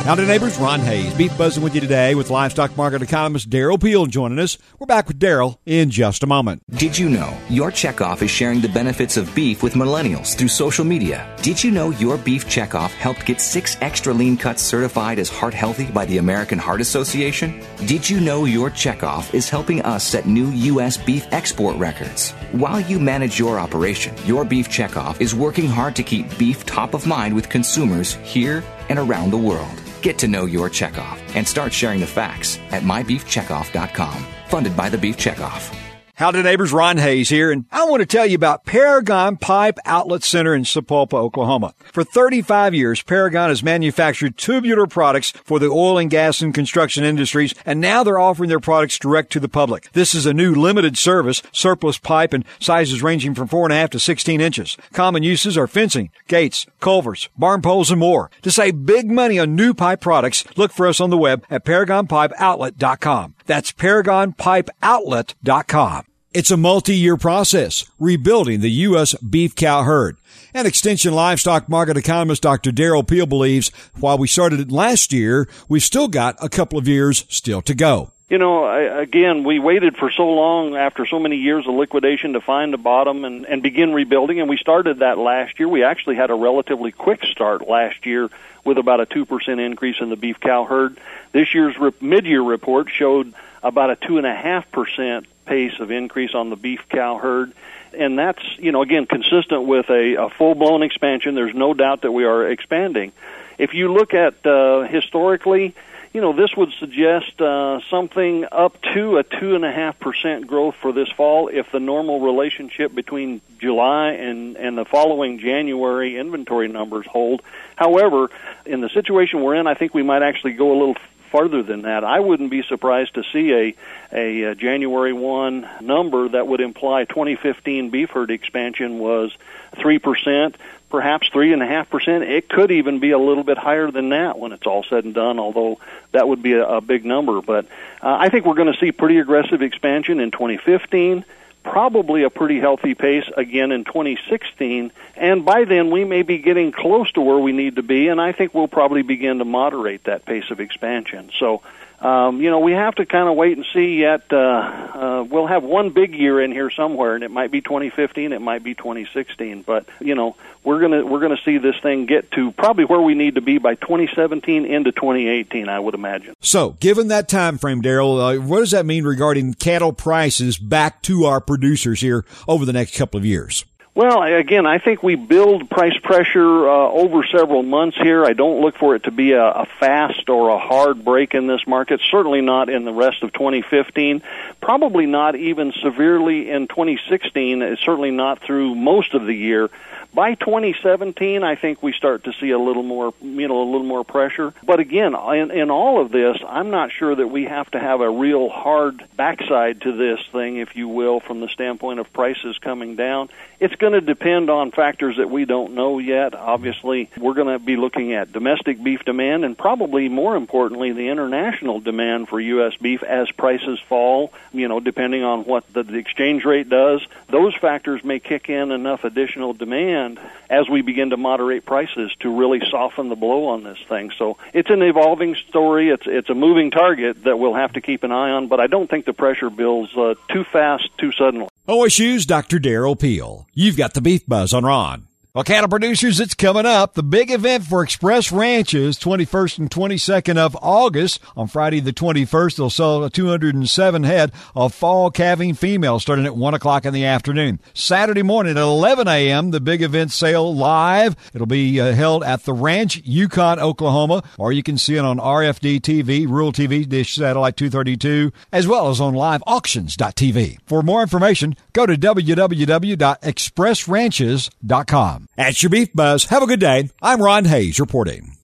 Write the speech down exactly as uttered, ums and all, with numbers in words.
Howdy, neighbors. Ron Hayes, Beef Buzzing with you today with livestock market economist Darrell Peel joining us. We're back with Darrell in just a moment. Did you know your checkoff is sharing the benefits of beef with millennials through social media? Did you know your beef checkoff helped get six extra lean cuts certified as heart healthy by the American Heart Association? Did you know your checkoff is helping us set new U S beef export records? While you manage your operation, your beef checkoff is working hard to keep beef top of mind with consumers here and around the world. Get to know your checkoff and start sharing the facts at my beef checkoff dot com. Funded by the Beef Checkoff. Howdy, neighbors. Ron Hayes here, and I want to tell you about Paragon Pipe Outlet Center in Sapulpa, Oklahoma. For thirty-five years, Paragon has manufactured tubular products for the oil and gas and construction industries, and now they're offering their products direct to the public. This is a new limited service, surplus pipe, and sizes ranging from four and a half to sixteen inches. Common uses are fencing, gates, culverts, barn poles, and more. To save big money on new pipe products, look for us on the web at paragon pipe outlet dot com. That's paragon pipe outlet dot com. It's a multi-year process, rebuilding the U S beef cow herd. And Extension Livestock Market Economist Doctor Darrell Peel believes while we started it last year, we've still got a couple of years still to go. You know, I, again, we waited for so long after so many years of liquidation to find the bottom and, and begin rebuilding, and we started that last year. We actually had a relatively quick start last year with about a two percent increase in the beef cow herd. This year's re- mid-year report showed about a two point five percent pace of increase on the beef cow herd. And that's, you know, again, consistent with a, a full-blown expansion. There's no doubt that we are expanding. If you look at uh, historically, you know, this would suggest uh, something up to a two point five percent growth for this fall if the normal relationship between July and, and the following January inventory numbers hold. However, in the situation we're in, I think we might actually go a little farther than that. I wouldn't be surprised to see a, a, a January first number that would imply twenty fifteen beef herd expansion was three percent, perhaps three point five percent. It could even be a little bit higher than that when it's all said and done, although that would be a, a big number. But uh, I think we're going to see pretty aggressive expansion in twenty fifteen, probably a pretty healthy pace again in twenty sixteen, and by then we may be getting close to where we need to be, and I think we'll probably begin to moderate that pace of expansion. So, um, you know, we have to kind of wait and see yet. Uh, uh, we'll have one big year in here somewhere, and it might be twenty fifteen, it might be twenty sixteen, but, you know, we're gonna we're gonna see this thing get to probably where we need to be by twenty seventeen into twenty eighteen, I would imagine. So, given that time frame, Darrell, uh, what does that mean regarding cattle prices back to our producers here over the next couple of years? Well, again, I think we build price pressure uh, over several months here. I don't look for it to be a, a fast or a hard break in this market, certainly not in the rest of twenty fifteen, probably not even severely in twenty sixteen, certainly not through most of the year. By twenty seventeen, I think we start to see a little more, you know, a little more pressure. But again, in, in all of this, I'm not sure that we have to have a real hard backside to this thing, if you will, from the standpoint of prices coming down. It's going to depend on factors that we don't know yet. Obviously, we're going to be looking at domestic beef demand and probably more importantly, the international demand for U S beef as prices fall, you know, depending on what the, the exchange rate does. Those factors may kick in enough additional demand as we begin to moderate prices to really soften the blow on this thing. So it's an evolving story. It's it's a moving target that we'll have to keep an eye on, but I don't think the pressure builds uh, too fast, too suddenly. O S U's Doctor Darrell Peel. You've got the Beef Buzz on Ron. Well, cattle producers, it's coming up. The big event for Express Ranches, twenty-first and twenty-second of August. On Friday the twenty-first, they'll sell two hundred seven head of fall calving females starting at one o'clock in the afternoon. Saturday morning at eleven a.m., the big event sale live. It'll be uh, held at the Ranch, Yukon, Oklahoma, or you can see it on R F D T V, Rural T V, Dish Satellite two thirty-two, as well as on live auctions dot t v. For more information, go to w w w dot express ranches dot com. That's your Beef Buzz. Have a good day. I'm Ron Hayes reporting.